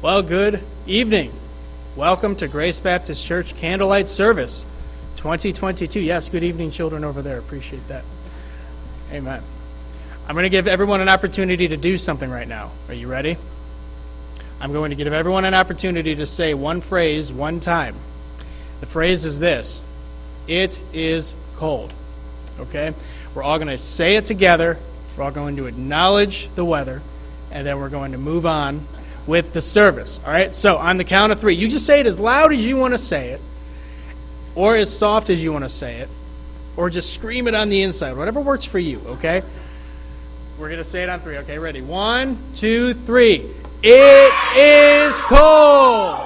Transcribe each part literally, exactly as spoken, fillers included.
Well, good evening. Welcome to Grace Baptist Church Candlelight Service twenty twenty-two. Yes, good evening, children over there. Appreciate that. Amen. I'm going to give everyone an opportunity to do something right now. Are you ready? I'm going to give everyone an opportunity to say one phrase one time. The phrase is this: it is cold. Okay? We're all going to say it together. We're all going to acknowledge the weather, and then we're going to move on with the service. All right? So on the count of three, you just say it as loud as you want to say it, or as soft as you want to say it, or just scream it on the inside, whatever works for you, okay? We're going to say it on three. Okay, ready? One, two, three. It is cold.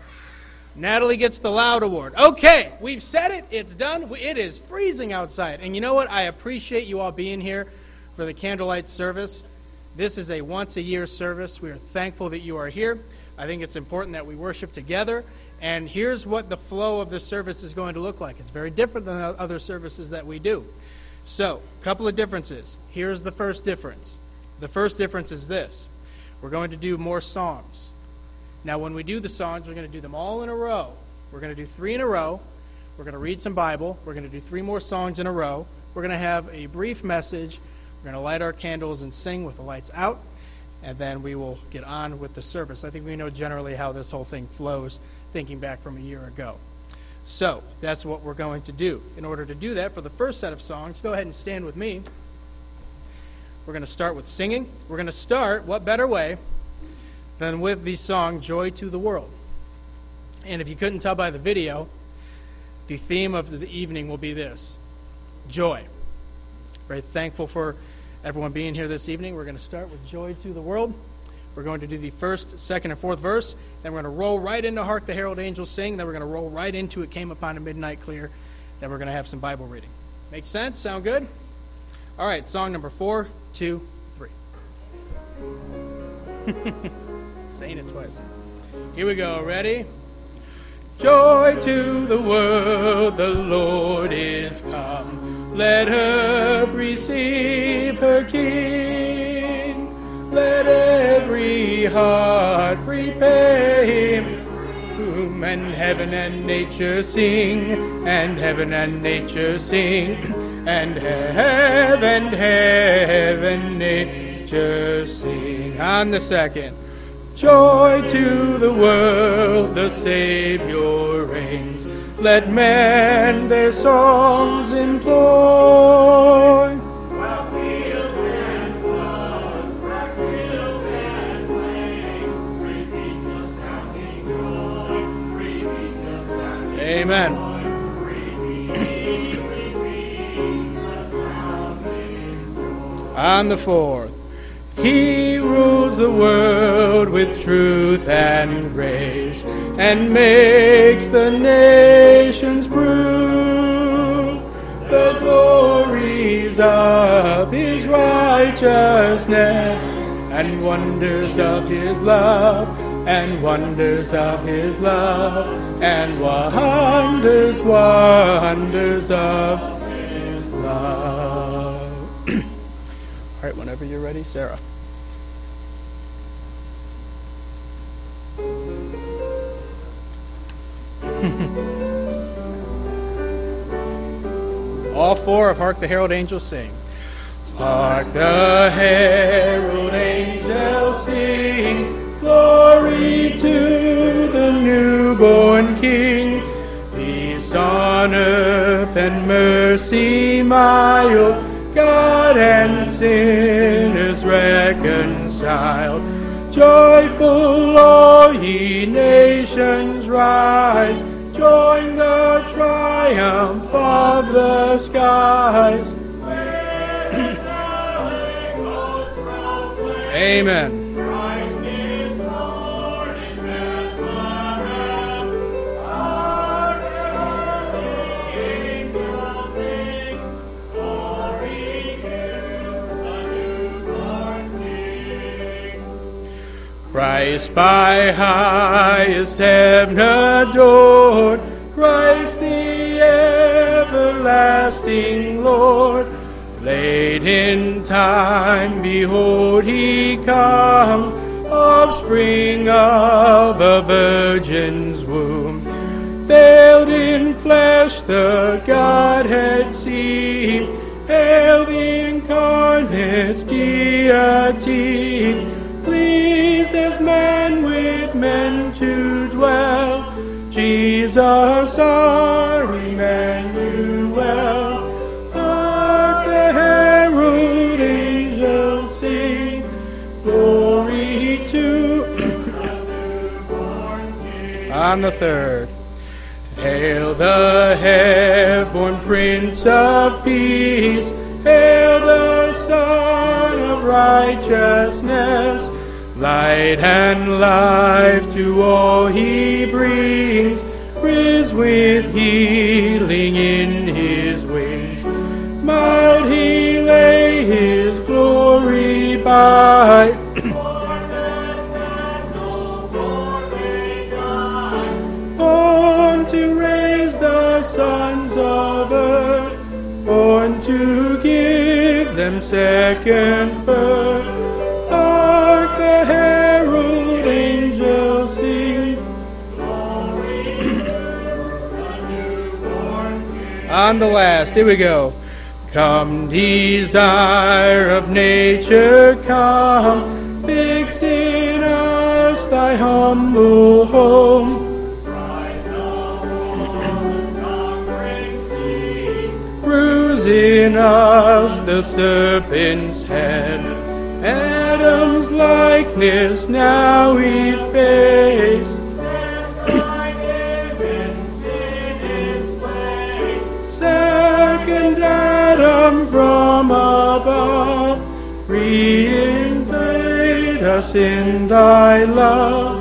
Natalie gets the loud award. Okay, we've said it. It's done. It is freezing outside. And you know what? I appreciate you all being here for the candlelight service. This is a once-a-year service. We are thankful that you are here. I think it's important that we worship together. And here's what the flow of the service is going to look like. It's very different than other services that we do. So, a couple of differences. Here's the first difference. The first difference is this. We're going to do more songs. Now, when we do the songs, we're going to do them all in a row. We're going to do three in a row. We're going to read some Bible. We're going to do three more songs in a row. We're going to have a brief message. We're going to light our candles and sing with the lights out. And then we will get on with the service. I think we know generally how this whole thing flows, thinking back from a year ago. So, that's what we're going to do. In order to do that, for the first set of songs, go ahead and stand with me. We're going to start with singing. We're going to start, what better way than with the song, Joy to the World. And if you couldn't tell by the video, the theme of the evening will be this: joy. Very thankful for everyone being here this evening. We're going to start with Joy to the World. We're going to do the first, second, and fourth verse. Then we're going to roll right into Hark the Herald Angels Sing. Then we're going to roll right into It Came Upon a Midnight Clear. Then we're going to have some Bible reading. Make sense? Sound good? All right, song number four, two, three. Saying it twice. Here we go. Ready? Joy to the world, the Lord is come. Let earth receive her King. Let every heart prepare him. Whom and heaven and nature sing, and heaven and nature sing, and heaven, heaven, nature sing. On the second. Joy to the world, the Savior reigns. Let men their songs employ. While fields and floods, rock hills and plains, repeat the sounding joy, repeat the sounding Amen. Joy, repeat, repeat the sounding joy. On the fourth. He rules the world with truth and grace, and makes the nations prove the glories of his righteousness, and wonders of his love, and wonders of his love, and wonders, wonders of his love. All right, whenever you're ready, Sarah. All four of Hark the Herald Angels Sing. Hark the herald angels sing, glory to the newborn King. Peace on earth and mercy mild, God and sinners reconciled. Joyful all ye nations rise, join the triumph of the skies. Amen. Christ is Lord in Bethlehem. Hark the angels sing, glory to the newborn King. Christ by highest heaven adored, Christ the everlasting Lord. Late in time, behold, he come, offspring of a virgin's womb, veiled in flesh the Godhead see. Hail the incarnate deity, pleased as man with men to dwell. Jesus our Emmanuel. Hark the herald angels sing, glory to on the third. Hail the heaven-born Prince of Peace, hail the Son of Righteousness. Light and life to all he brings, riz with healing in his wings. Might he lay his glory by, born to raise the sons of earth, born to give them second birth. Hark the herald angels sing, glory to the newborn King. On the last, here we go. Come, desire of nature, come, fix in us thy humble home. Bruise in us the serpent's head, Adam's likeness now we face. Second Adam from above, reinvade us in thy love.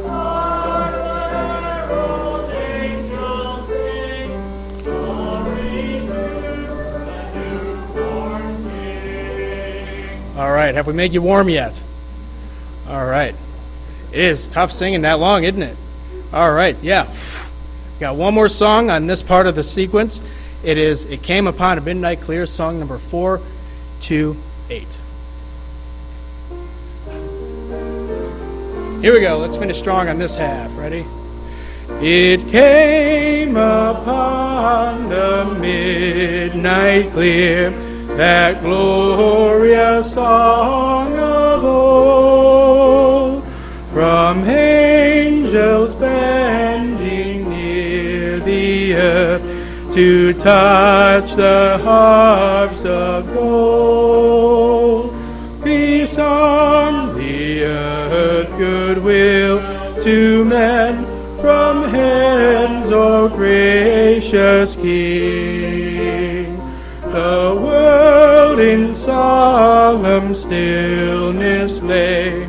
All right, have we made you warm yet? All right. It is tough singing that long, isn't it? All right, yeah. Got one more song on this part of the sequence. It is It Came Upon a Midnight Clear, song number four two eight. Here we go. Let's finish strong on this half. Ready? It came upon the midnight clear, that glorious song of old, from angels bending near the earth to touch the harps of gold. Peace on the earth, goodwill to men, from heaven's oh gracious King. The world in solemn stillness lay.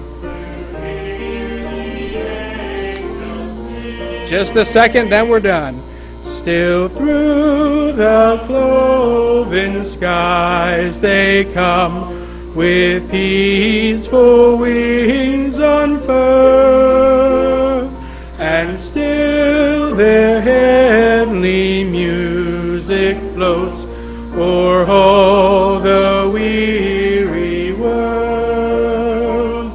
Just a second, then we're done. Still through the cloven skies they come, with peaceful wings unfurled, and still their heavenly music floats o'er all the weary world.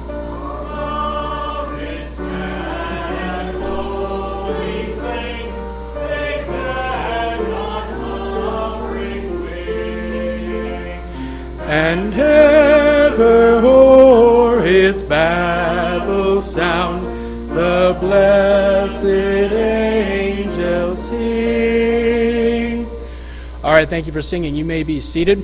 And ever o'er its Babel sound, the blessed angels sing. All right, thank you for singing. You may be seated.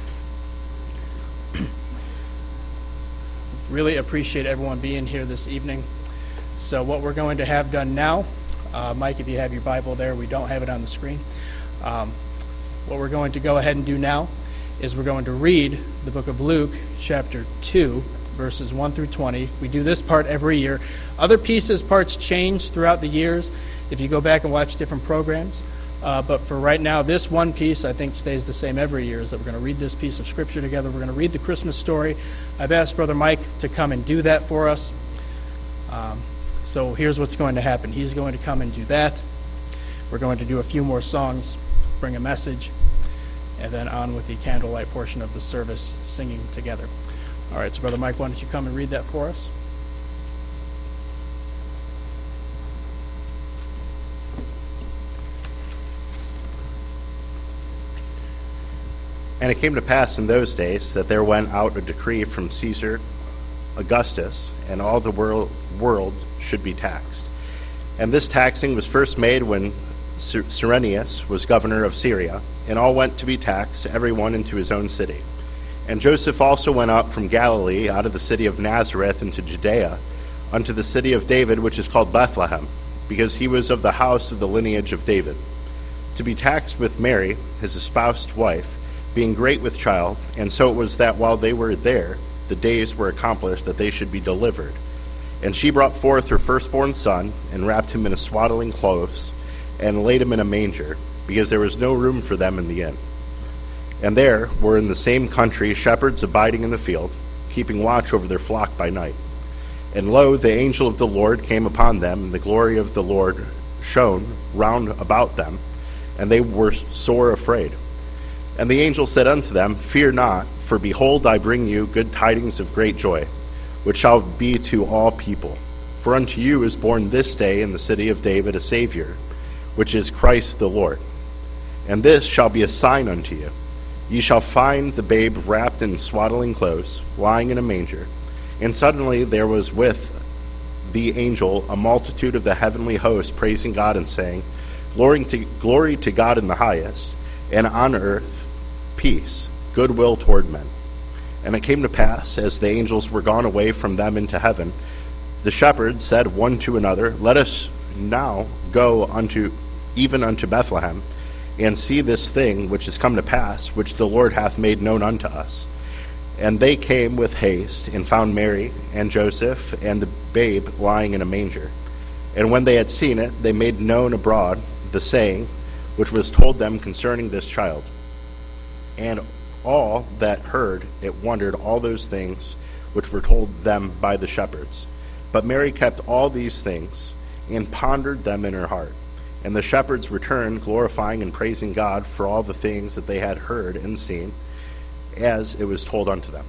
Really appreciate everyone being here this evening. So what we're going to have done now, uh, Mike, if you have your Bible there, we don't have it on the screen. Um, what we're going to go ahead and do now is we're going to read the book of Luke, chapter two, verses one through twenty. We do this part every year. Other pieces, parts change throughout the years if you go back and watch different programs. Uh, but for right now, this one piece, I think, stays the same every year, is that we're going to read this piece of Scripture together. We're going to read the Christmas story. I've asked Brother Mike to come and do that for us. Um, so here's what's going to happen. He's going to come and do that. We're going to do a few more songs, bring a message, and then on with the candlelight portion of the service, singing together. All right, so Brother Mike, why don't you come and read that for us? And it came to pass in those days that there went out a decree from Caesar Augustus, and all the world, world should be taxed. And this taxing was first made when Cyrenius was governor of Syria, and all went to be taxed, every one into his own city. And Joseph also went up from Galilee, out of the city of Nazareth into Judea, unto the city of David, which is called Bethlehem, because he was of the house of the lineage of David, to be taxed with Mary, his espoused wife, being great with child. And so it was that while they were there, the days were accomplished that they should be delivered. And she brought forth her firstborn son, and wrapped him in a swaddling clothes, and laid him in a manger, because there was no room for them in the inn. And there were in the same country shepherds abiding in the field, keeping watch over their flock by night. And lo, the angel of the Lord came upon them, and the glory of the Lord shone round about them, and they were sore afraid. And the angel said unto them, Fear not, for behold, I bring you good tidings of great joy, which shall be to all people. For unto you is born this day in the city of David a Savior, which is Christ the Lord. And this shall be a sign unto you. Ye shall find the babe wrapped in swaddling clothes, lying in a manger. And suddenly there was with the angel a multitude of the heavenly host, praising God and saying, Glory to, glory to God in the highest, and on earth peace, goodwill toward men. And it came to pass, as the angels were gone away from them into heaven, the shepherds said one to another, Let us now go unto even unto Bethlehem, and see this thing which is come to pass, which the Lord hath made known unto us. And they came with haste, and found Mary and Joseph and the babe lying in a manger. And when they had seen it, they made known abroad the saying which was told them concerning this child. And all that heard it wondered all those things which were told them by the shepherds. But Mary kept all these things, and pondered them in her heart. And the shepherds returned, glorifying and praising God for all the things that they had heard and seen, as it was told unto them.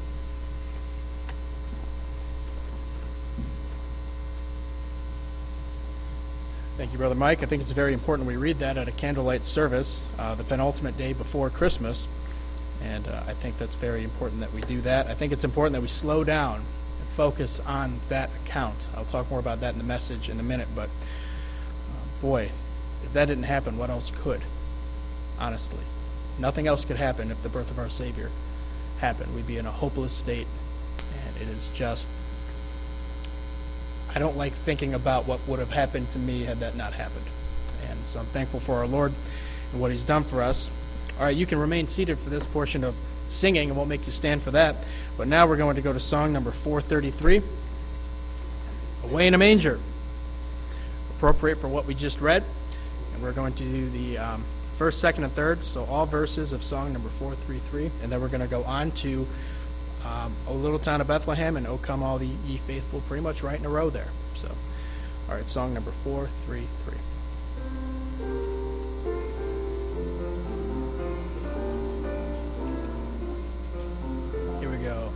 Thank you, Brother Mike. I think it's very important we read that at a candlelight service, uh, the penultimate day before Christmas. And uh, I think that's very important that we do that. I think it's important that we slow down and focus on that account. I'll talk more about that in the message in a minute. But, uh, boy, if that didn't happen, what else could? Honestly. Nothing else could happen if the birth of our Savior happened. We'd be in a hopeless state. And it is just... I don't like thinking about what would have happened to me had that not happened. And so I'm thankful for our Lord and what He's done for us. All right, you can remain seated for this portion of singing. I won't make you stand for that. But now we're going to go to song number four thirty-three, Away in a Manger, appropriate for what we just read. And we're going to do the um, first, second, and third, so all verses of song number four thirty-three. And then we're going to go on to Um, O Little Town of Bethlehem and O Come All the Ye Faithful, pretty much right in a row there. So, all right, song number four three three. Here we go.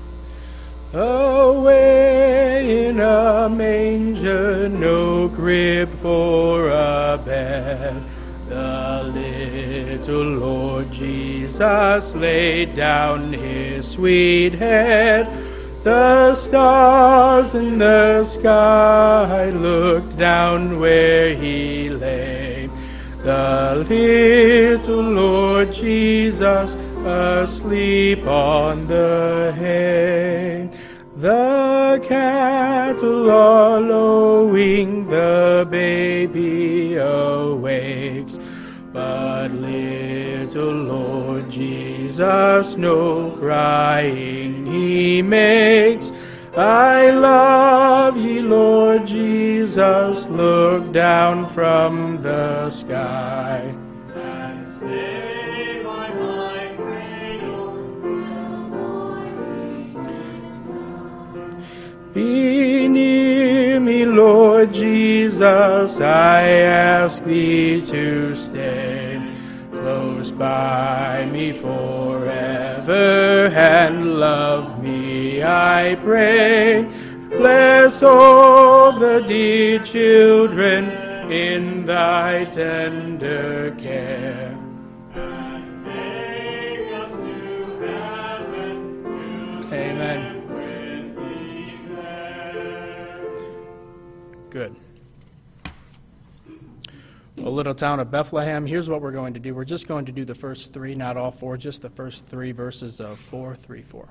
Away in a manger, no crib for a bed, the little Lord Jesus laid down His sweet head. The stars in the sky looked down where He lay. The little Lord Jesus asleep on the hay. The cattle are lowing, the baby awakes, but little Lord Jesus no crying He makes. I love Ye, Lord Jesus, look down from the sky. Be near me, Lord Jesus, I ask Thee to stay close by me forever, and love me, I pray. Bless all the dear children in Thy tender care. And take us to Good. Well, little town of Bethlehem, here's what we're going to do. We're just going to do the first three, not all four, just the first three verses of four, three, four.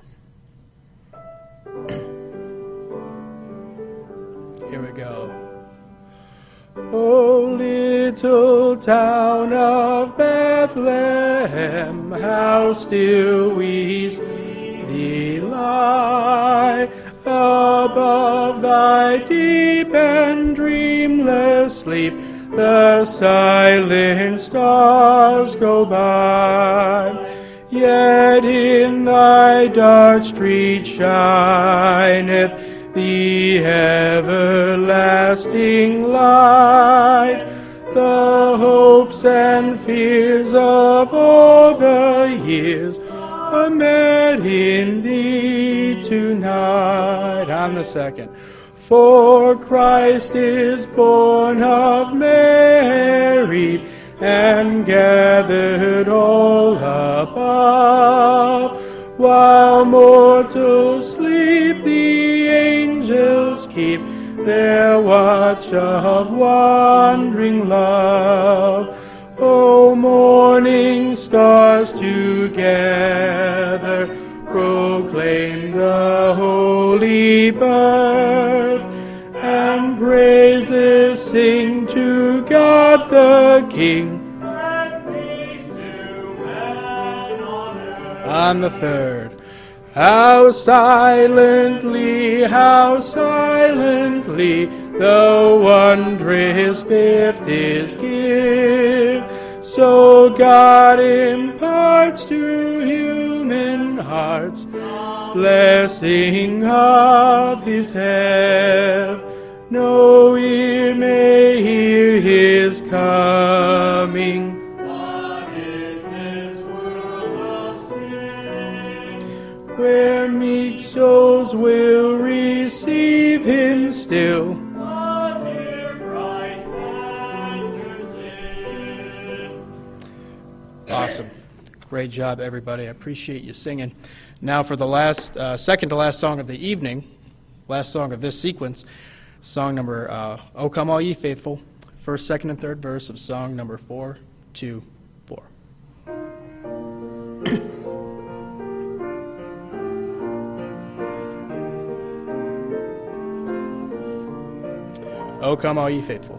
Here we go. O little town of Bethlehem, how still we see thee lie above thy deep and dreamless sleep. The silent stars go by, yet in thy dark street shineth the everlasting light. The hopes and fears of all the years are met in thee tonight. On the second. For Christ is born of Mary, and gathered all above. While mortals sleep, the angels keep their watch of wondering love. O morning stars together proclaim the holy birth, and praises sing to God the King. And peace to men on earth. On the third. How silently, how silently the wondrous gift is give. So God imparts to human hearts blessing of his heaven. No ear may hear his coming. What is this world of sin? Where meek souls will receive him still. What here Christ enters in. Awesome. Great job, everybody. I appreciate you singing. Now for the last, uh, second to last song of the evening, last song of this sequence, song number, uh, O Come All Ye Faithful, first, second, and third verse of song number four, two, four. O Come All Ye Faithful.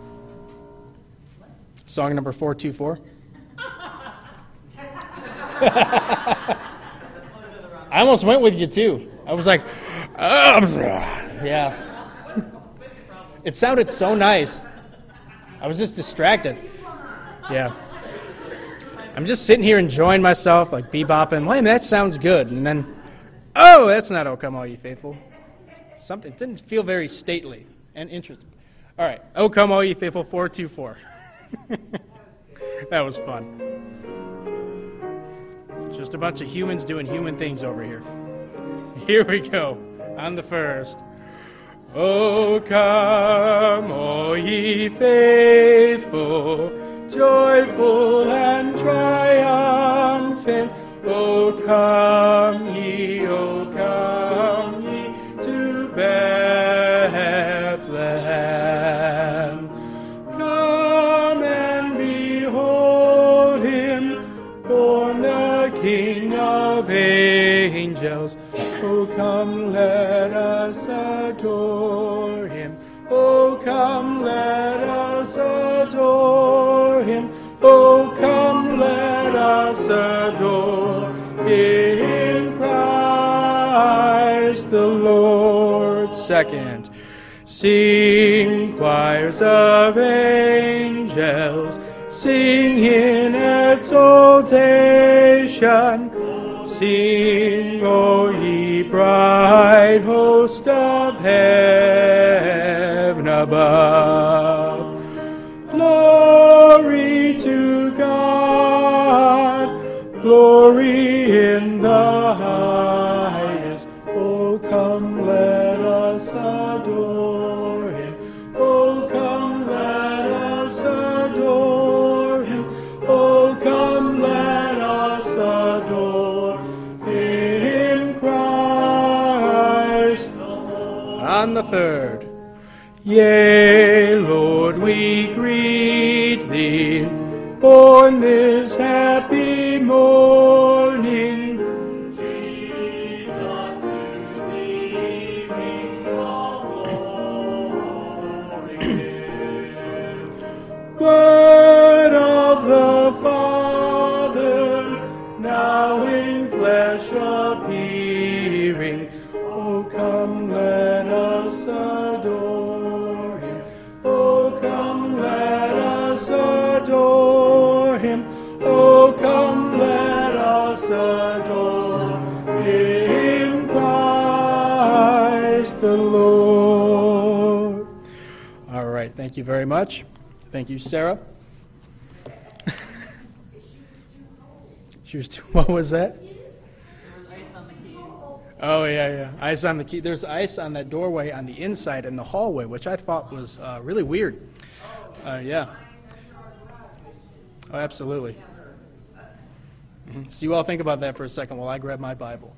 Song number four, two, four. I almost went with you, too. I was like, uh, yeah. It sounded so nice. I was just distracted. Yeah. I'm just sitting here enjoying myself, like bebopping. Wait, that sounds good. And then, oh, that's not O Come All Ye Faithful. Something didn't feel very stately and interesting. All right. O Come All Ye Faithful, four two four. That was fun. Just a bunch of humans doing human things over here. Here we go. On the first. O come, all ye faithful, joyful and triumphant. O come ye, O come ye to Bethlehem. Come and behold him, born the King of angels. O come, let us adore him. O come, let us adore him. O come, let us adore in Christ the Lord. Second, sing choirs of angels, sing in exaltation. Sing, O ye bright host of heaven above. Glory to God, glory in the highest. O come, let us adore him. O come, let us adore him. O come, let us adore in Christ. On the third, Yea, Lord, we greet thee, born this happy morning. Jesus, to thee we call glory. Word of the Father, now in flesh appearing. Oh, come, let us adore him. Oh, come, let us adore him. Oh, come, let us adore him, Christ the Lord. All right, thank you very much. Thank you, Sarah. She was too, what was that? Oh, yeah, yeah. Ice on the key. There's ice on that doorway on the inside in the hallway, which I thought was uh, really weird. Uh, yeah. Oh, absolutely. Mm-hmm. So you all think about that for a second while I grab my Bible.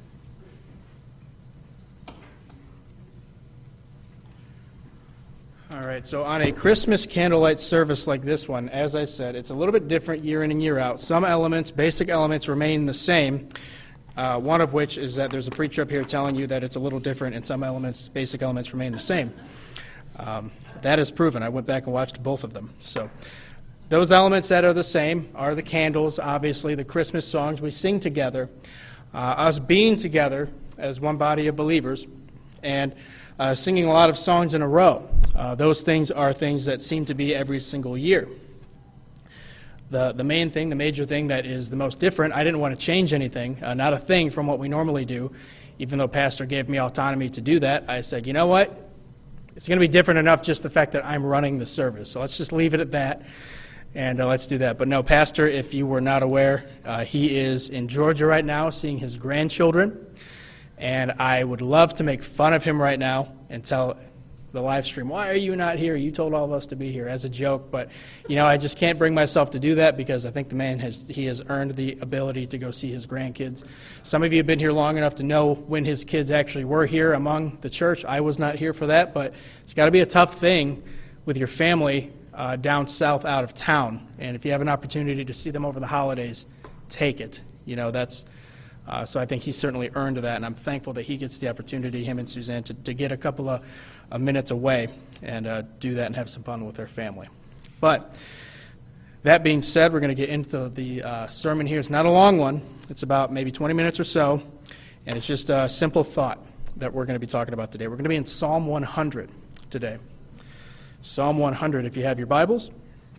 All right, so on a Christmas candlelight service like this one, as I said, it's a little bit different year in and year out. Some elements, basic elements, remain the same. Uh, one of which is that there's a preacher up here telling you that it's a little different and some elements, basic elements, remain the same. Um, that is proven. I went back and watched both of them. So those elements that are the same are the candles, obviously, the Christmas songs we sing together, uh, us being together as one body of believers, and uh, singing a lot of songs in a row. Uh, those things are things that seem to be every single year. The the main thing, the major thing that is the most different, I didn't want to change anything, uh, not a thing from what we normally do. Even though Pastor gave me autonomy to do that, I said, you know what? It's going to be different enough just the fact that I'm running the service. So let's just leave it at that, and uh, let's do that. But no, Pastor, if you were not aware, uh, he is in Georgia right now seeing his grandchildren. And I would love to make fun of him right now and tell the live stream, why are you not here? You told all of us to be here, as a joke. But, you know, I just can't bring myself to do that because I think the man has he has earned the ability to go see his grandkids. Some of you have been here long enough to know when his kids actually were here among the church. I was not here for that, but it's got to be a tough thing with your family uh, down south out of town. And if you have an opportunity to see them over the holidays, take it. You know, that's... Uh, so I think he's certainly earned that, and I'm thankful that he gets the opportunity, him and Suzanne, to, to get a couple of uh, minutes away and uh, do that and have some fun with their family. But that being said, we're going to get into the uh, sermon here. It's not a long one. It's about maybe twenty minutes or so, and it's just a simple thought that we're going to be talking about today. We're going to be in Psalm one hundred today. Psalm one hundred, if you have your Bibles.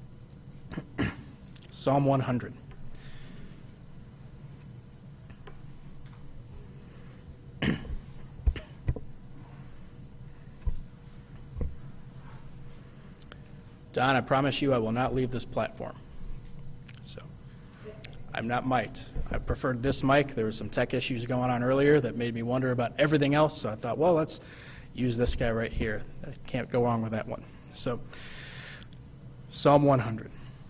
Psalm one hundred. Don, I promise you I will not leave this platform. So, I'm not mic'd. I preferred this mic. There were some tech issues going on earlier that made me wonder about everything else, so I thought, well, let's use this guy right here. I can't go wrong with that one. So, Psalm one hundred.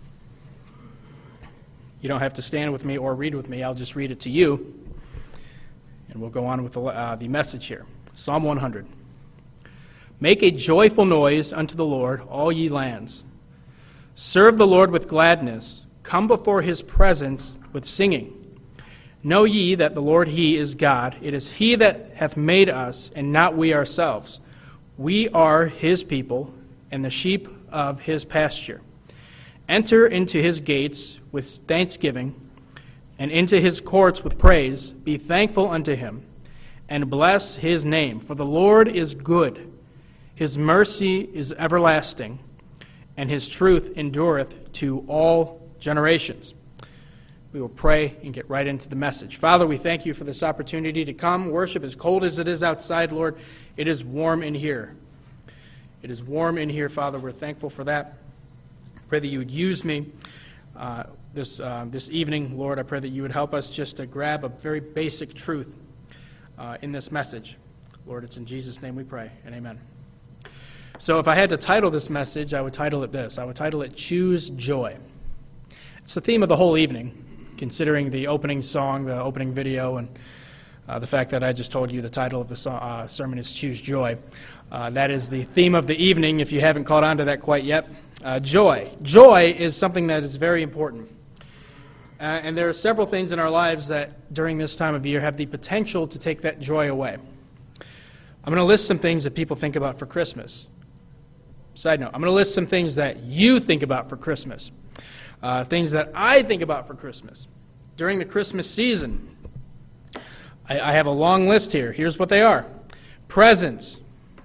You don't have to stand with me or read with me. I'll just read it to you, and we'll go on with the, uh, the message here. Psalm one hundred. Make a joyful noise unto the Lord, all ye lands. Serve the Lord with gladness. Come before his presence with singing. Know ye that the Lord he is God. It is he that hath made us, and not we ourselves. We are his people, and the sheep of his pasture. Enter into his gates with thanksgiving, and into his courts with praise. Be thankful unto him, and bless his name. For the Lord is good. His mercy is everlasting, and his truth endureth to all generations. We will pray and get right into the message. Father, we thank you for this opportunity to come worship. As cold as it is outside, Lord, it is warm in here. It is warm in here, Father. We're thankful for that. Pray that you would use me uh, this uh, this evening, Lord. I pray that you would help us just to grab a very basic truth uh, in this message. Lord, it's in Jesus' name we pray, and amen. So if I had to title this message, I would title it this. I would title it, Choose Joy. It's the theme of the whole evening, considering the opening song, the opening video, and uh, the fact that I just told you the title of the so- uh, sermon is Choose Joy. Uh, that is the theme of the evening, if you haven't caught on to that quite yet. Uh, joy. Joy is something that is very important. Uh, and there are several things in our lives that during this time of year have the potential to take that joy away. I'm going to list some things that people think about for Christmas. Side note, I'm going to list some things that you think about for Christmas. Uh, things that I think about for Christmas. During the Christmas season, I, I have a long list here. Here's what they are. Presents.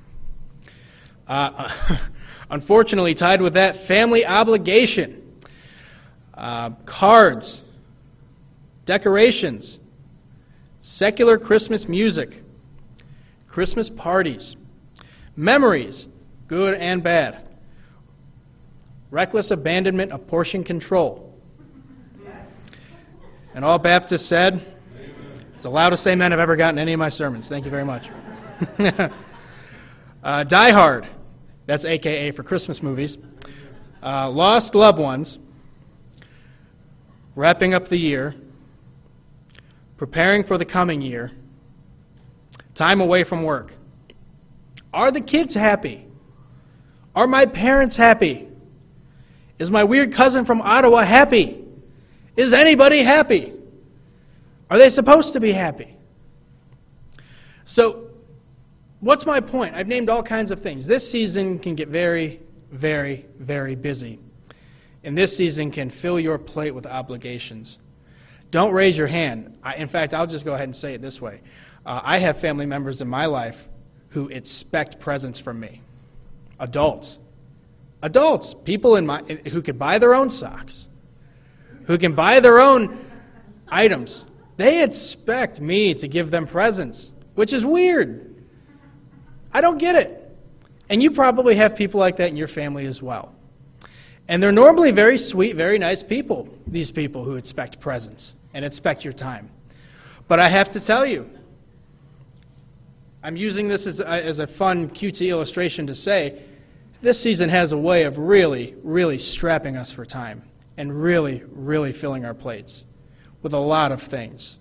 Uh, unfortunately, tied with that, family obligation. Uh, cards. Decorations. Secular Christmas music. Christmas parties. Memories, good and bad. Reckless abandonment of portion control. And all Baptists said, amen. It's the loudest amen I've ever gotten in any of my sermons. Thank you very much. uh, Die Hard, that's A K A for Christmas movies. Uh, lost loved ones. Wrapping up the year. Preparing for the coming year. Time away from work. Are the kids happy? Are my parents happy? Is my weird cousin from Ottawa happy? Is anybody happy? Are they supposed to be happy? So, what's my point? I've named all kinds of things. This season can get very, very, very busy. And this season can fill your plate with obligations. Don't raise your hand. I, in fact, I'll just go ahead and say it this way. Uh, I have family members in my life who expect presents from me. Adults. Adults. People in my who can buy their own socks. Who can buy their own items. They expect me to give them presents, which is weird. I don't get it. And you probably have people like that in your family as well. And they're normally very sweet, very nice people, these people who expect presents and expect your time. But I have to tell you, I'm using this as a, as a fun, cutesy illustration to say, this season has a way of really, really strapping us for time and really, really filling our plates with a lot of things.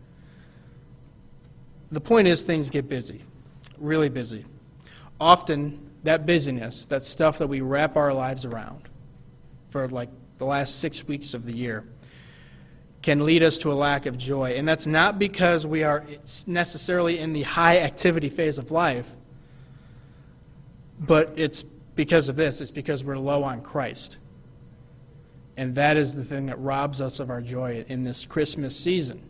The point is things get busy, really busy. Often, that busyness, that stuff that we wrap our lives around for like the last six weeks of the year, can lead us to a lack of joy. And that's not because we are necessarily in the high activity phase of life, but it's because of this. It's because we're low on Christ. And that is the thing that robs us of our joy in this Christmas season.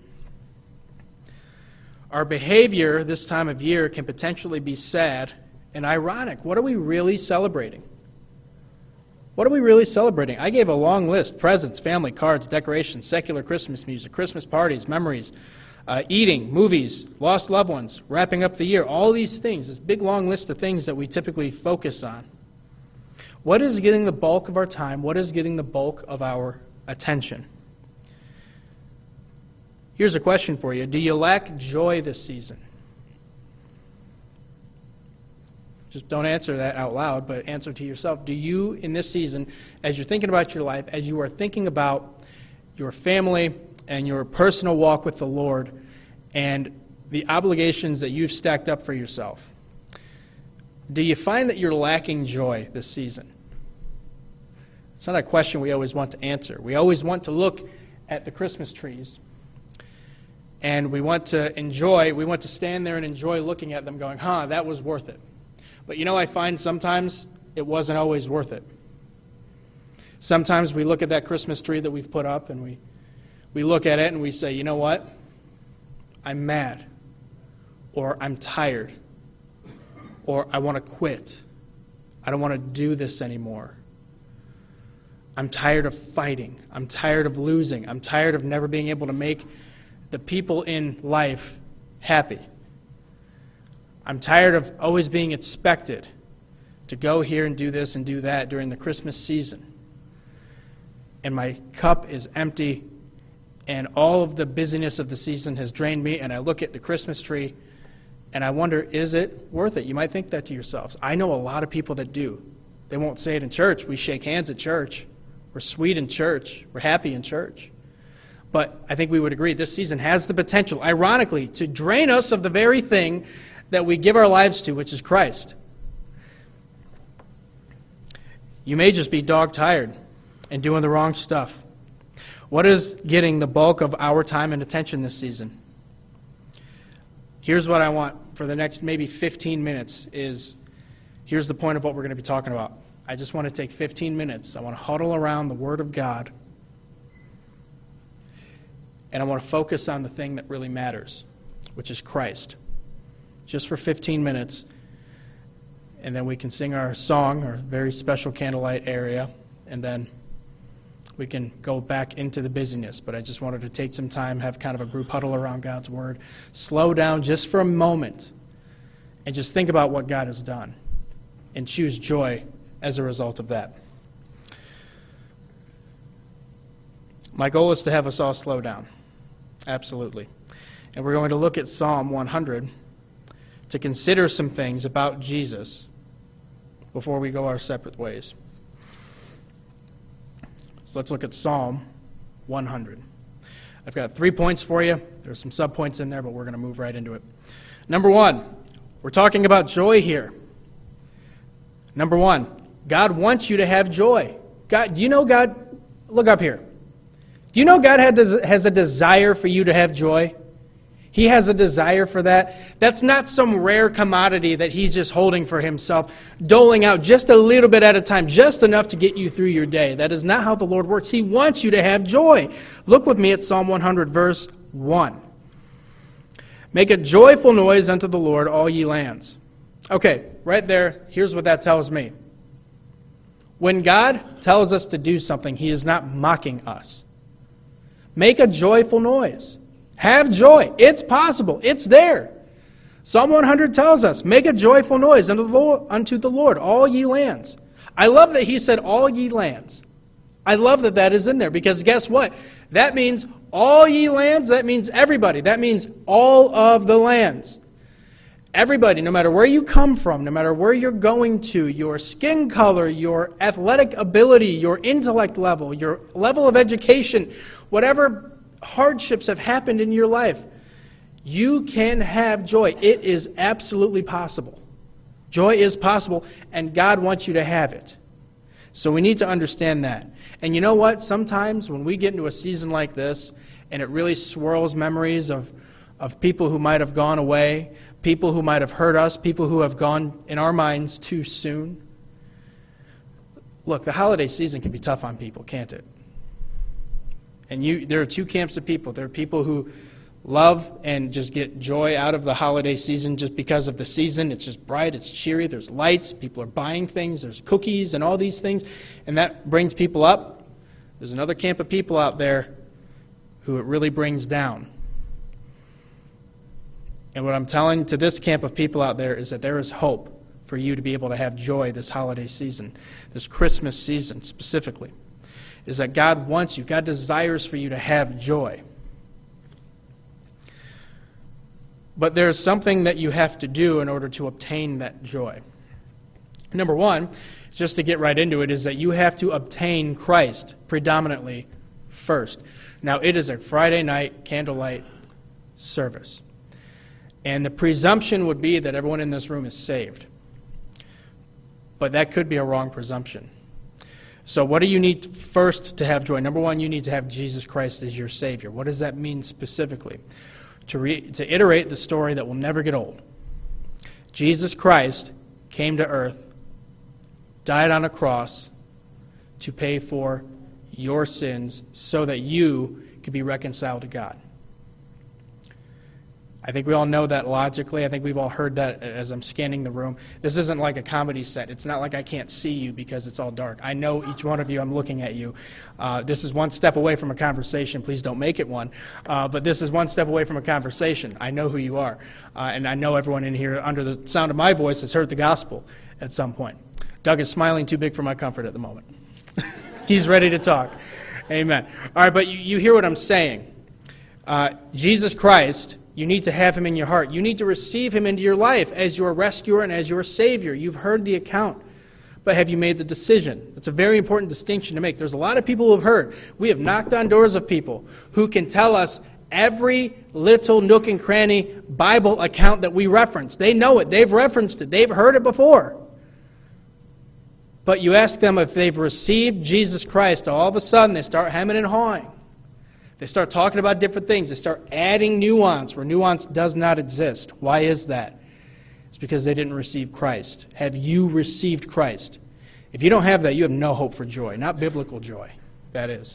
Our behavior this time of year can potentially be sad and ironic. What are we really celebrating? What are we really celebrating? I gave a long list. Presents, family, cards, decorations, secular Christmas music, Christmas parties, memories, uh, eating, movies, lost loved ones, wrapping up the year. All these things, this big long list of things that we typically focus on. What is getting the bulk of our time? What is getting the bulk of our attention? Here's a question for you. Do you lack joy this season? Just don't answer that out loud, but answer to yourself. Do you, in this season, as you're thinking about your life, as you are thinking about your family and your personal walk with the Lord and the obligations that you've stacked up for yourself, do you find that you're lacking joy this season? It's not a question we always want to answer. We always want to look at the Christmas trees, and we want to enjoy, we want to stand there and enjoy looking at them going, huh, that was worth it. But you know, I find sometimes it wasn't always worth it. Sometimes we look at that Christmas tree that we've put up and we, we look at it and we say, you know what? I'm mad. Or I'm tired. Or I want to quit. I don't want to do this anymore. I'm tired of fighting. I'm tired of losing. I'm tired of never being able to make the people in life happy. I'm tired of always being expected to go here and do this and do that during the Christmas season. And my cup is empty, and all of the busyness of the season has drained me, and I look at the Christmas tree, and I wonder, is it worth it? You might think that to yourselves. I know a lot of people that do. They won't say it in church. We shake hands at church. We're sweet in church. We're happy in church. But I think we would agree this season has the potential, ironically, to drain us of the very thing that we give our lives to, which is Christ. You may just be dog-tired and doing the wrong stuff. What is getting the bulk of our time and attention this season? Here's what I want for the next maybe fifteen minutes is, here's the point of what we're going to be talking about. I just want to take fifteen minutes. I want to huddle around the Word of God. And I want to focus on the thing that really matters, which is Christ. Just for fifteen minutes. And then we can sing our song, our very special candlelight area. And then we can go back into the busyness. But I just wanted to take some time, have kind of a group huddle around God's Word. Slow down just for a moment. And just think about what God has done. And choose joy as a result of that. My goal is to have us all slow down. Absolutely. And we're going to look at Psalm one hundred to consider some things about Jesus before we go our separate ways. So let's look at Psalm one hundred. I've got three points for you. There's some subpoints in there, but we're going to move right into it. Number one, we're talking about joy here. Number one, God wants you to have joy. God, do you know God? Look up here. Do you know God had, has a desire for you to have joy? He has a desire for that. That's not some rare commodity that He's just holding for Himself, doling out just a little bit at a time, just enough to get you through your day. That is not how the Lord works. He wants you to have joy. Look with me at Psalm one hundred, verse one. Make a joyful noise unto the Lord, all ye lands. Okay, right there, here's what that tells me. When God tells us to do something, He is not mocking us. Make a joyful noise. Have joy. It's possible. It's there. Psalm one hundred tells us, make a joyful noise unto the Lord, unto the Lord, all ye lands. I love that He said all ye lands. I love that that is in there because guess what? That means all ye lands. That means everybody. That means all of the lands. Everybody, no matter where you come from, no matter where you're going to, your skin color, your athletic ability, your intellect level, your level of education, whatever hardships have happened in your life, you can have joy. It is absolutely possible. Joy is possible, and God wants you to have it. So we need to understand that. And you know what? Sometimes when we get into a season like this, and it really swirls memories of, of people who might have gone away, people who might have hurt us, people who have gone in our minds too soon. Look, the holiday season can be tough on people, can't it? And you, there are two camps of people. There are people who love and just get joy out of the holiday season just because of the season. It's just bright, it's cheery, there's lights, people are buying things, there's cookies and all these things, and that brings people up. There's another camp of people out there who it really brings down. And what I'm telling to this camp of people out there is that there is hope for you to be able to have joy this holiday season, this Christmas season specifically. Is that God wants you, God desires for you to have joy. But there's something that you have to do in order to obtain that joy. Number one, just to get right into it, is that you have to obtain Christ predominantly first. Now, it is a Friday night candlelight service. And the presumption would be that everyone in this room is saved. But that could be a wrong presumption. So what do you need first to have joy? Number one, you need to have Jesus Christ as your Savior. What does that mean specifically? To, re- to iterate the story that will never get old. Jesus Christ came to earth, died on a cross to pay for your sins so that you could be reconciled to God. I think we all know that logically. I think we've all heard that as I'm scanning the room. This isn't like a comedy set. It's not like I can't see you because it's all dark. I know each one of you. I'm looking at you. Uh, this is one step away from a conversation. Please don't make it one. Uh, but this is one step away from a conversation. I know who you are. Uh, and I know everyone in here, under the sound of my voice, has heard the gospel at some point. Doug is smiling too big for my comfort at the moment. He's ready to talk. Amen. All right, but you, you hear what I'm saying. Uh, Jesus Christ... You need to have Him in your heart. You need to receive Him into your life as your rescuer and as your Savior. You've heard the account, but have you made the decision? It's a very important distinction to make. There's a lot of people who have heard. We have knocked on doors of people who can tell us every little nook and cranny Bible account that we reference. They know it. They've referenced it. They've heard it before. But you ask them if they've received Jesus Christ, all of a sudden they start hemming and hawing. They start talking about different things. They start adding nuance where nuance does not exist. Why is that? It's because they didn't receive Christ. Have you received Christ? If you don't have that, you have no hope for joy. Not biblical joy, that is.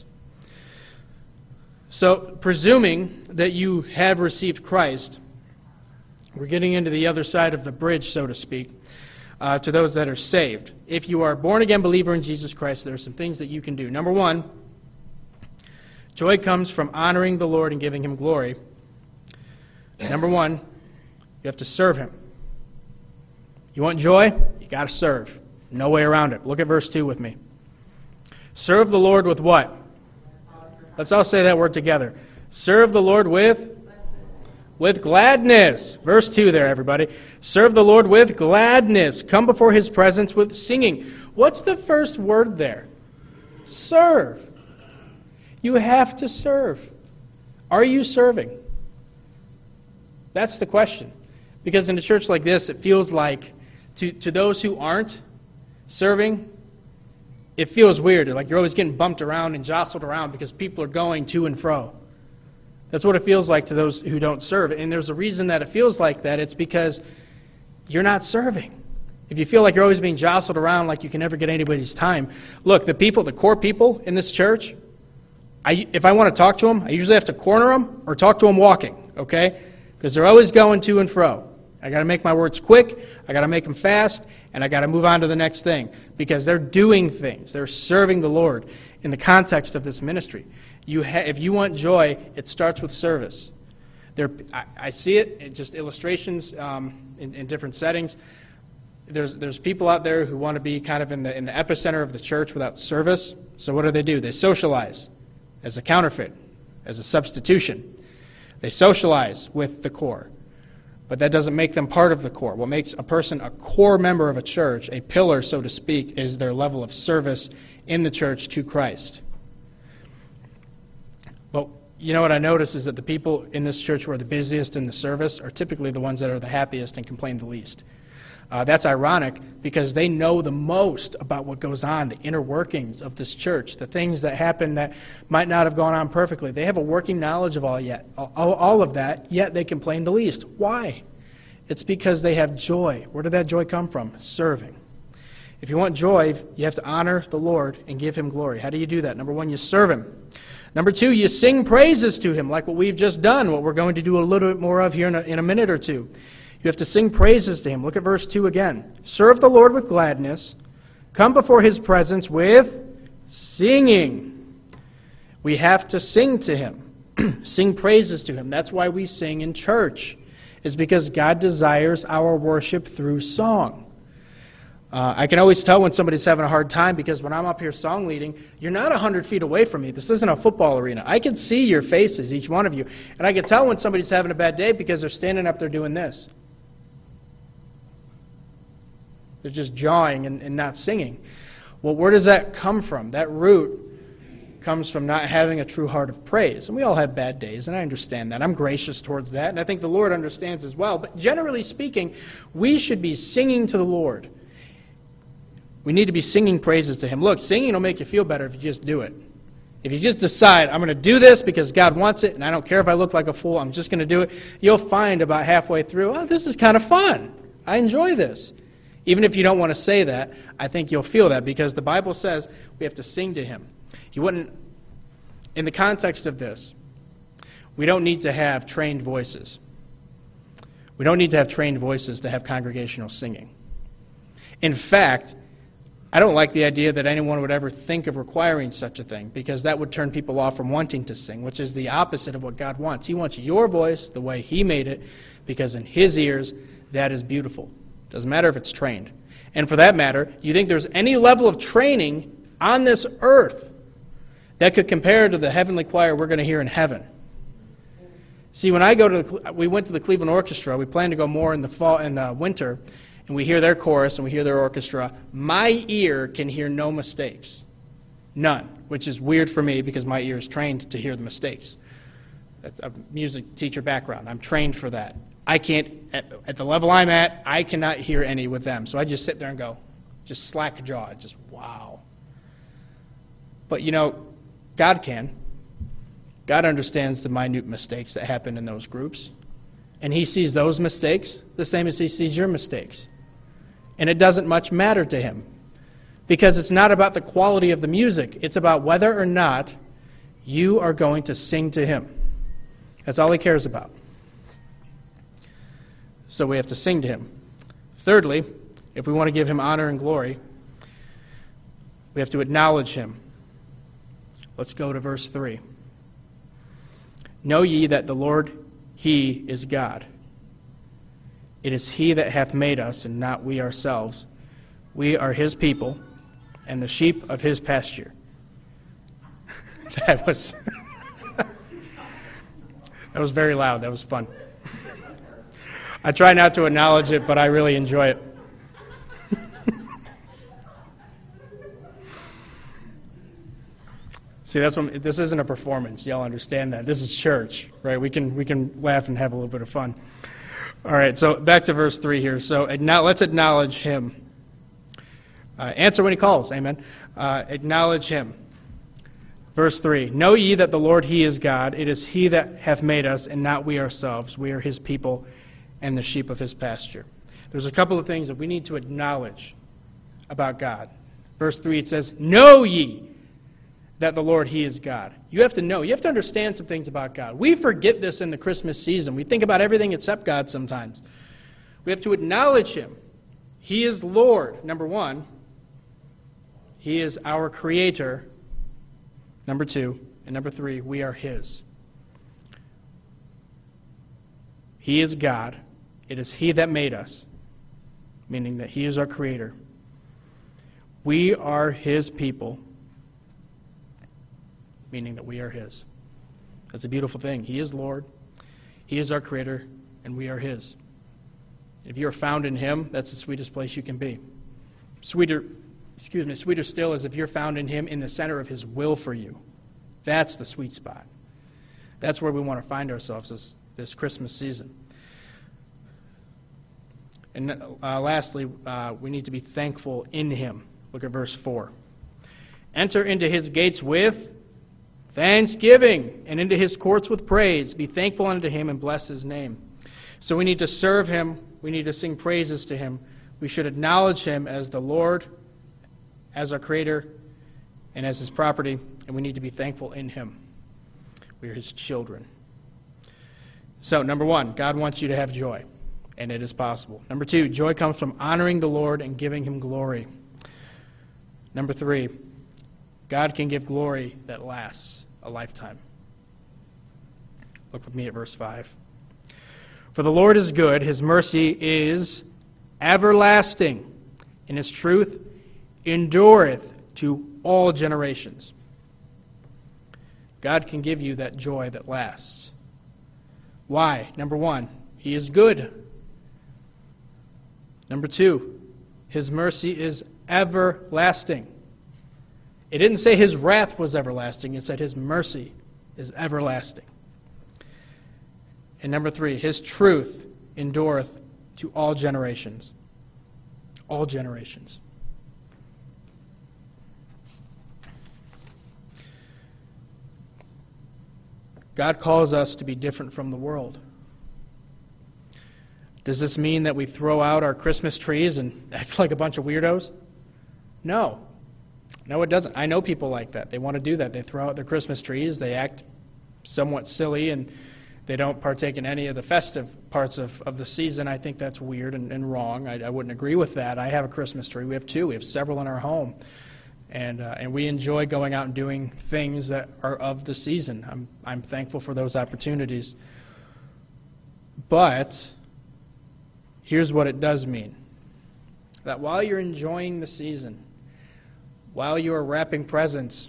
So, presuming that you have received Christ, we're getting into the other side of the bridge, so to speak, uh, to those that are saved. If you are a born-again believer in Jesus Christ, there are some things that you can do. Number one, joy comes from honoring the Lord and giving Him glory. Number one, you have to serve Him. You want joy? You got to serve. No way around it. Look at verse two with me. Serve the Lord with what? Let's all say that word together. Serve the Lord with? With gladness. Verse two there, everybody. Serve the Lord with gladness. Come before His presence with singing. What's the first word there? Serve. You have to serve. Are you serving? That's the question. Because in a church like this, it feels like to, to those who aren't serving, it feels weird. Like you're always getting bumped around and jostled around because people are going to and fro. That's what it feels like to those who don't serve. And there's a reason that it feels like that. It's because you're not serving. If you feel like you're always being jostled around like you can never get anybody's time. Look, the people, the core people in this church, I, if I want to talk to them, I usually have to corner them or talk to them walking, okay? Because they're always going to and fro. I got to make my words quick, I got to make them fast, and I got to move on to the next thing. Because they're doing things. They're serving the Lord in the context of this ministry. You ha- if you want joy, it starts with service. There, I, I see it in just illustrations um, in, in different settings. There's there's people out there who want to be kind of in the in the epicenter of the church without service. So what do they do? They socialize as a counterfeit, as a substitution. They socialize with the core. But that doesn't make them part of the core. What makes a person a core member of a church, a pillar, so to speak, is their level of service in the church to Christ. But you know what I notice is that the people in this church who are the busiest in the service are typically the ones that are the happiest and complain the least. Uh, that's ironic because they know the most about what goes on, the inner workings of this church, the things that happen that might not have gone on perfectly. They have a working knowledge of all yet, all, all of that, yet they complain the least. Why? It's because they have joy. Where did that joy come from? Serving. If you want joy, you have to honor the Lord and give Him glory. How do you do that? Number one, you serve Him. Number two, you sing praises to Him, like what we've just done, what we're going to do a little bit more of here in a, in a minute or two. You have to sing praises to Him. Look at verse two again. Serve the Lord with gladness. Come before His presence with singing. We have to sing to Him. Sing praises to Him. That's why we sing in church. It's because God desires our worship through song. Uh, I can always tell when somebody's having a hard time because when I'm up here song leading, you're not one hundred feet away from me. This isn't a football arena. I can see your faces, each one of you. And I can tell when somebody's having a bad day because they're standing up there doing this. They're just jawing and, and not singing. Well, where does that come from? That root comes from not having a true heart of praise. And we all have bad days, and I understand that. I'm gracious towards that, and I think the Lord understands as well. But generally speaking, we should be singing to the Lord. We need to be singing praises to Him. Look, singing will make you feel better if you just do it. If you just decide, I'm going to do this because God wants it, and I don't care if I look like a fool, I'm just going to do it, you'll find about halfway through, oh, this is kind of fun. I enjoy this. Even if you don't want to say that, I think you'll feel that because the Bible says we have to sing to Him. You wouldn't, in the context of this, we don't need to have trained voices. We don't need to have trained voices to have congregational singing. In fact, I don't like the idea that anyone would ever think of requiring such a thing because that would turn people off from wanting to sing, which is the opposite of what God wants. He wants your voice the way He made it because in His ears, that is beautiful. Doesn't matter if it's trained. And for that matter, do you think there's any level of training on this earth that could compare to the heavenly choir we're going to hear in heaven? See, when I go to the, we went to the Cleveland Orchestra. We plan to go more in the fall and the winter, and we hear their chorus and we hear their orchestra. My ear can hear no mistakes, none, which is weird for me because my ear is trained to hear the mistakes. That's a music teacher background. I'm trained for that. I can't, at, at the level I'm at, I cannot hear any with them. So I just sit there and go, just slack-jawed, just wow. But, you know, God can. God understands the minute mistakes that happen in those groups. And he sees those mistakes the same as he sees your mistakes. And it doesn't much matter to him. Because it's not about the quality of the music. It's about whether or not you are going to sing to him. That's all he cares about. So we have to sing to him. Thirdly, if we want to give him honor and glory, we have to acknowledge him. Let's go to verse three. Know ye that the Lord, he is God. It is he that hath made us, and not we ourselves. We are his people, and the sheep of his pasture. That was that was very loud. That was fun. I try not to acknowledge it, but I really enjoy it. See, that's when this isn't a performance. Y'all understand that. This is church, right? We can we can laugh and have a little bit of fun. All right, so back to verse three here. So now let's acknowledge him. Uh, answer when he calls, amen. Uh, acknowledge him. Verse three, know ye that the Lord, he is God. It is he that hath made us, and not we ourselves. We are his people and the sheep of his pasture. There's a couple of things that we need to acknowledge about God. Verse three, it says, know ye that the Lord, he is God. You have to know. You have to understand some things about God. We forget this in the Christmas season. We think about everything except God sometimes. We have to acknowledge him. He is Lord, number one. He is our creator, number two. And number three, we are his. He is God. It is he that made us, meaning that he is our creator. We are his people, meaning that we are his. That's a beautiful thing. He is Lord. He is our creator, and we are his. If you are found in him, that's the sweetest place you can be. Sweeter, excuse me, sweeter still is if you're found in him in the center of his will for you. That's the sweet spot. That's where we want to find ourselves this, this Christmas season. And uh, lastly, uh, we need to be thankful in him. Look at verse four. Enter into his gates with thanksgiving, and into his courts with praise. Be thankful unto him and bless his name. So we need to serve him. We need to sing praises to him. We should acknowledge him as the Lord, as our creator, and as his property, and we need to be thankful in him. We are his children. So, number one, God wants you to have joy, and it is possible. Number two, joy comes from honoring the Lord and giving him glory. Number three, God can give glory that lasts a lifetime. Look with me at verse five. For the Lord is good, his mercy is everlasting, and his truth endureth to all generations. God can give you that joy that lasts. Why? Number one, he is good. Number two, his mercy is everlasting. It didn't say his wrath was everlasting. It said his mercy is everlasting. And number three, his truth endureth to all generations. All generations. God calls us to be different from the world. Does this mean that we throw out our Christmas trees and act like a bunch of weirdos? No. No, it doesn't. I know people like that. They want to do that. They throw out their Christmas trees. They act somewhat silly, and they don't partake in any of the festive parts of, of the season. I think that's weird and, and wrong. I, I wouldn't agree with that. I have a Christmas tree. We have two. We have several in our home. And uh, and we enjoy going out and doing things that are of the season. I'm I'm thankful for those opportunities. But here's what it does mean. That while you're enjoying the season, while you are wrapping presents,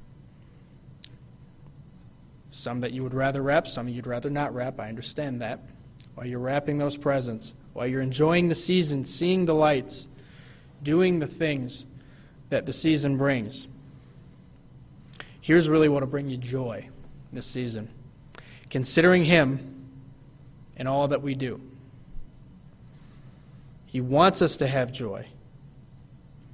some that you would rather wrap, some you'd rather not wrap, I understand that. While you're wrapping those presents, while you're enjoying the season, seeing the lights, doing the things that the season brings, here's really what will bring you joy this season. Considering him in all that we do. He wants us to have joy.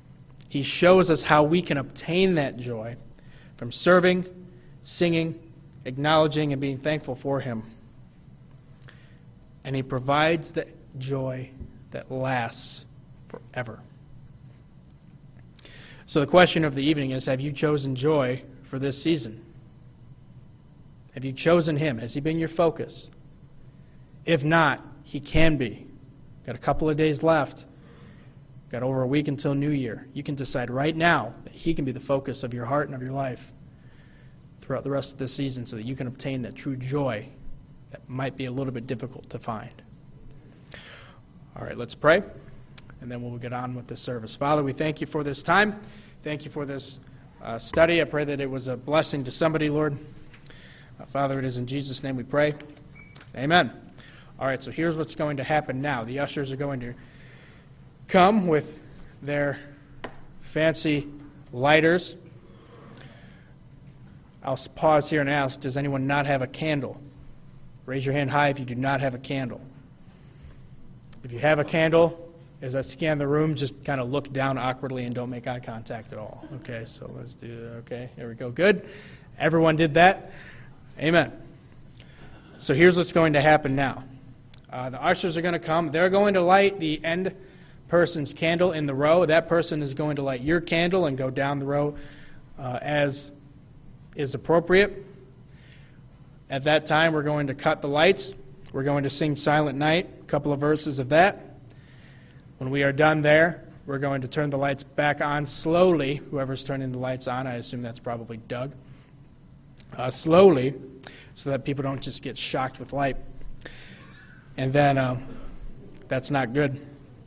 He shows us how we can obtain that joy from serving, singing, acknowledging, and being thankful for Him. And He provides the joy that lasts forever. So the question of the evening is, have you chosen joy for this season? Have you chosen Him? Has He been your focus? If not, He can be. Got a couple of days left. Got over a week until New Year. You can decide right now that He can be the focus of your heart and of your life throughout the rest of this season so that you can obtain that true joy that might be a little bit difficult to find. All right, let's pray, and then we'll get on with this service. Father, we thank You for this time. Thank You for this uh, study. I pray that it was a blessing to somebody, Lord. Uh, Father, it is in Jesus' name we pray. Amen. All right, so here's what's going to happen now. The ushers are going to come with their fancy lighters. I'll pause here and ask, does anyone not have a candle? Raise your hand high if you do not have a candle. If you have a candle, as I scan the room, just kind of look down awkwardly and don't make eye contact at all. Okay, so let's do that. Okay, there we go. Good. Everyone did that? Amen. So here's what's going to happen now. Uh, the ushers are going to come. They're going to light the end person's candle in the row. That person is going to light your candle and go down the row uh, as is appropriate. At that time, we're going to cut the lights. We're going to sing Silent Night, a couple of verses of that. When we are done there, we're going to turn the lights back on slowly. Whoever's turning the lights on, I assume that's probably Doug. Uh, slowly, so that people don't just get shocked with light. And then uh, that's not good.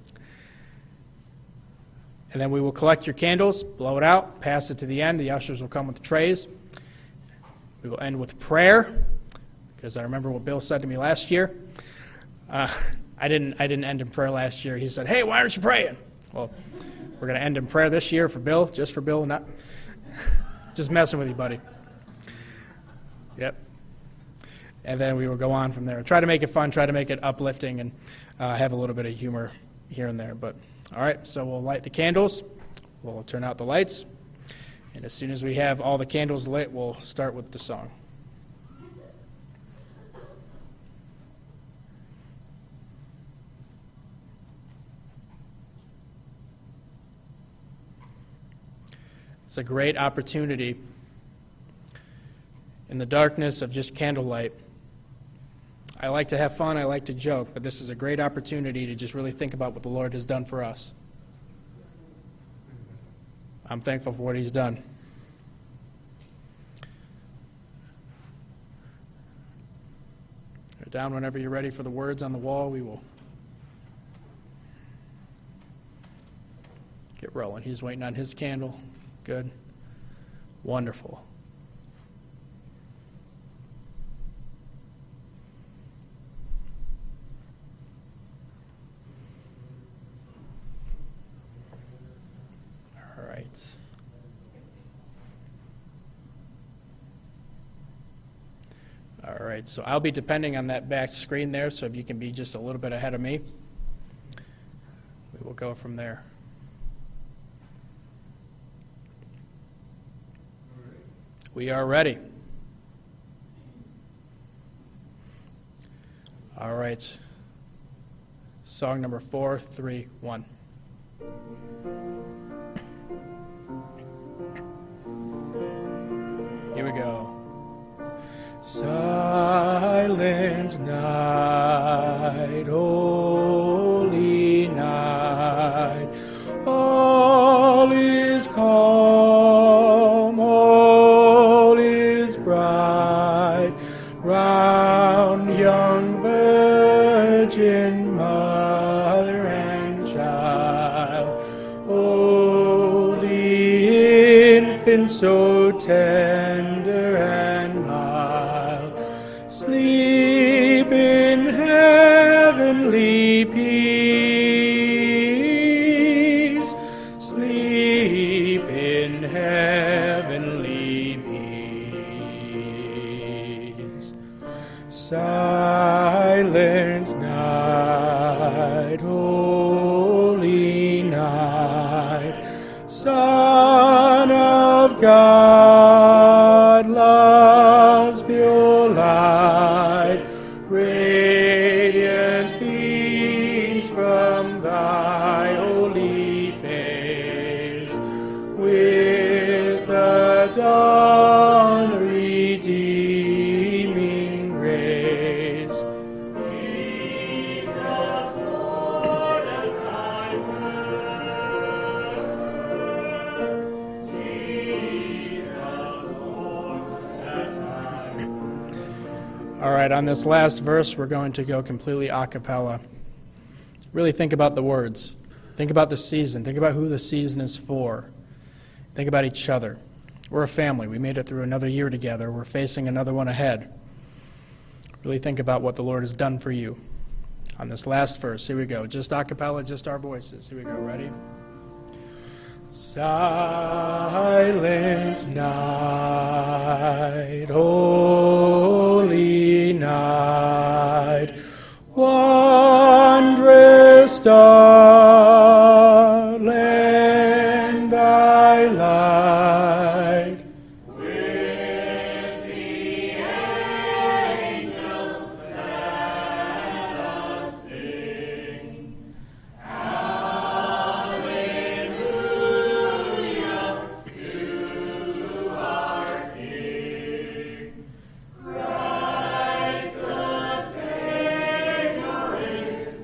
And then we will collect your candles, blow it out, pass it to the end. The ushers will come with trays. We will end with prayer, because I remember what Bill said to me last year. Uh, I didn't I didn't end in prayer last year. He said, hey, why aren't you praying? Well, we're going to end in prayer this year for Bill, just for Bill, not just messing with you, buddy. Yep. And then we will go on from there. Try to make it fun, try to make it uplifting, and uh, have a little bit of humor here and there. But all right, so we'll light the candles. We'll turn out the lights. And as soon as we have all the candles lit, we'll start with the song. It's a great opportunity in the darkness of just candlelight. I like to have fun, I like to joke, but this is a great opportunity to just really think about what the Lord has done for us. I'm thankful for what He's done. Go down whenever you're ready for the words on the wall. We will get rolling. He's waiting on his candle. Good. Wonderful. All right. All right, so I'll be depending on that back screen there, so if you can be just a little bit ahead of me, we will go from there. We are ready. All right. Song number four, three, one. Here we go. Silent night, holy night, all is calm, all is bright, round young virgin mother and child, oh, the infant so tender and mild, sleep in heavenly peace, sleep in heavenly peace. Silent night, holy night, Son of God, love's pure light, radiant beams from thy holy face, with the dawn redeeming grace. Jesus, Lord, and thy word. Jesus, Lord, and thy word. All right, on this last verse, we're going to go completely a cappella. Really think about the words. Think about the season. Think about who the season is for. Think about each other. We're a family. We made it through another year together. We're facing another one ahead. Really think about what the Lord has done for you. On this last verse, here we go. Just a cappella, just our voices. Here we go. Ready? Silent night, holy night, wondrous star, lend thy light. With the angels let us sing, hallelujah to our King. Christ the Savior is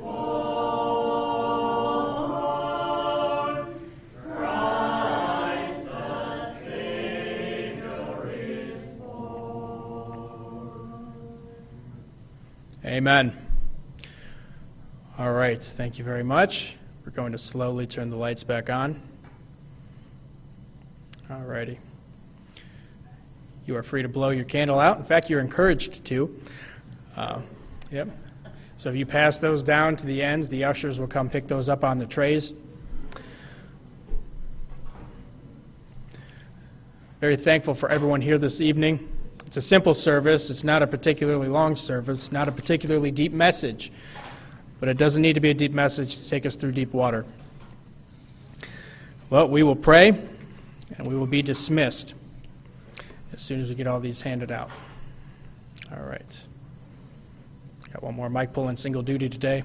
born. Christ the Savior is born. Amen. All right, thank you very much. We're going to slowly turn the lights back on. All righty. You are free to blow your candle out. In fact, you're encouraged to. Uh, yep. So if you pass those down to the ends, the ushers will come pick those up on the trays. Very thankful for everyone here this evening. It's a simple service. It's not a particularly long service, not a particularly deep message. But it doesn't need to be a deep message to take us through deep water. Well, we will pray, and we will be dismissed as soon as we get all these handed out. All right. Got one more mic pull in single duty today.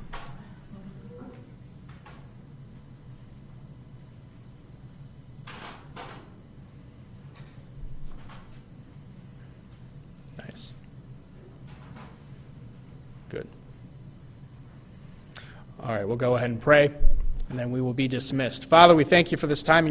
Nice. Good. All right, we'll go ahead and pray, and then we will be dismissed. Father, we thank you for this time.